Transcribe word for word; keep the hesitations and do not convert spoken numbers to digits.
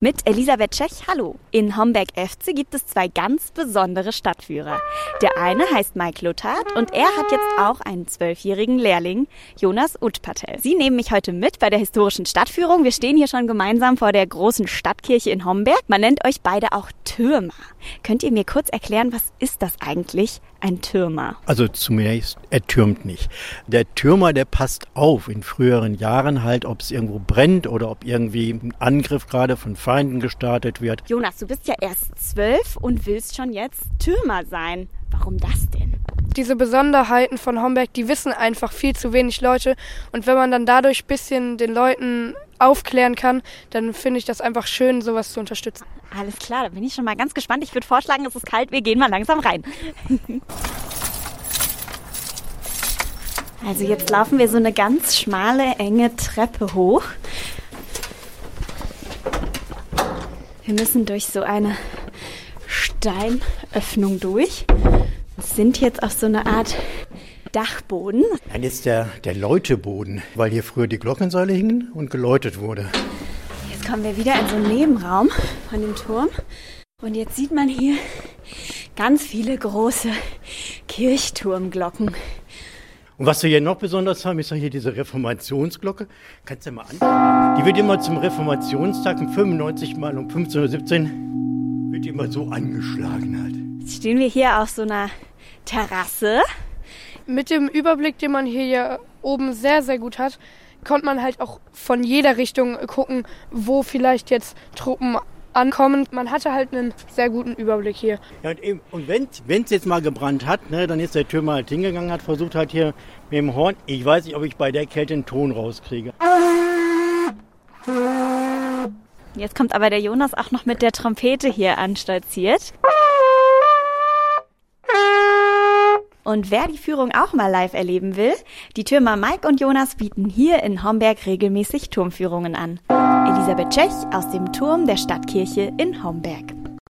Mit Elisabeth Tschech, hallo. In Homberg-Efze gibt es zwei ganz besondere Stadtführer. Der eine heißt Mike Luthard und er hat jetzt auch einen zwölfjährigen Lehrling, Jonas Utpatel. Sie nehmen mich heute mit bei der historischen Stadtführung. Wir stehen hier schon gemeinsam vor der großen Stadtkirche in Homberg. Man nennt euch beide auch Türmer. Könnt ihr mir kurz erklären, was ist das eigentlich, ein Türmer? Also zunächst, er türmt nicht. Der Türmer, der passt auf in früheren Jahren halt, ob es irgendwo brennt oder ob irgendwie ein Angriff gerade von Feinden gestartet wird. Jonas, du bist ja erst zwölf und willst schon jetzt Türmer sein. Warum das denn? Diese Besonderheiten von Homberg, die wissen einfach viel zu wenig Leute. Und wenn man dann dadurch ein bisschen den Leuten aufklären kann, dann finde ich das einfach schön, sowas zu unterstützen. Alles klar, da bin ich schon mal ganz gespannt. Ich würde vorschlagen, es ist kalt, wir gehen mal langsam rein. Also jetzt laufen wir so eine ganz schmale, enge Treppe hoch. Wir müssen durch so eine Steinöffnung durch. Wir sind jetzt auf so eine Art Dachboden. Dann ist der, der Läuteboden, weil hier früher die Glockensäule hingen und geläutet wurde. Jetzt kommen wir wieder in so einen Nebenraum von dem Turm. Und jetzt sieht man hier ganz viele große Kirchturmglocken. Und was wir hier noch besonders haben, ist ja hier diese Reformationsglocke. Kannst du mal anschauen. Die wird immer zum Reformationstag um fünfundneunzig Mal um fünfzehnhundertsiebzehn wird die immer so angeschlagen halt. Jetzt stehen wir hier auf so einer Terrasse. Mit dem Überblick, den man hier ja oben sehr, sehr gut hat, konnte man halt auch von jeder Richtung gucken, wo vielleicht jetzt Truppen ankommen. Man hatte halt einen sehr guten Überblick hier. Ja, und, eben, und wenn es jetzt mal gebrannt hat, ne, dann ist der Türmer halt hingegangen, hat versucht halt hier mit dem Horn, ich weiß nicht, ob ich bei der Kälte einen Ton rauskriege. Jetzt kommt aber der Jonas auch noch mit der Trompete hier anstolziert. Und wer die Führung auch mal live erleben will, die Türmer Mike und Jonas bieten hier in Homberg regelmäßig Turmführungen an. Elisabeth Tschech aus dem Turm der Stadtkirche in Homberg.